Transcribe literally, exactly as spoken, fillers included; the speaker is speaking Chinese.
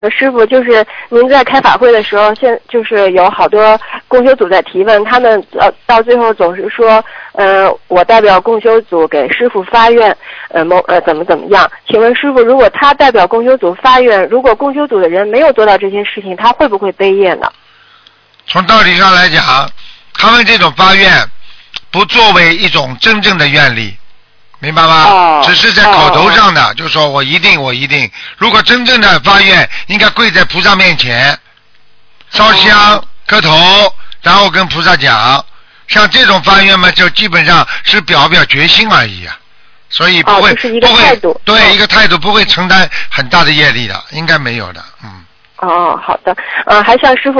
师傅，就是您在开法会的时候，现就是有好多共修组在提问，他们呃到最后总是说，呃，我代表共修组给师傅发愿，呃某呃怎么怎么样？请问师傅，如果他代表共修组发愿，如果共修组的人没有做到这些事情，他会不会背业呢？ 从道理上来讲，他们这种发愿不作为一种真正的愿力。明白吗？ 哦、 只是在口头上的，哦、就说我一定，我一定。如果真正的发愿，应该跪在菩萨面前，烧香、哦、磕头，然后跟菩萨讲。像这种发愿嘛，就基本上是表表决心而已啊，所以不会、 哦、就是一个态度， 不会对、哦、一个态度不会承担很大的业力的，应该没有的，嗯。 哦，好的，嗯、呃，还向师傅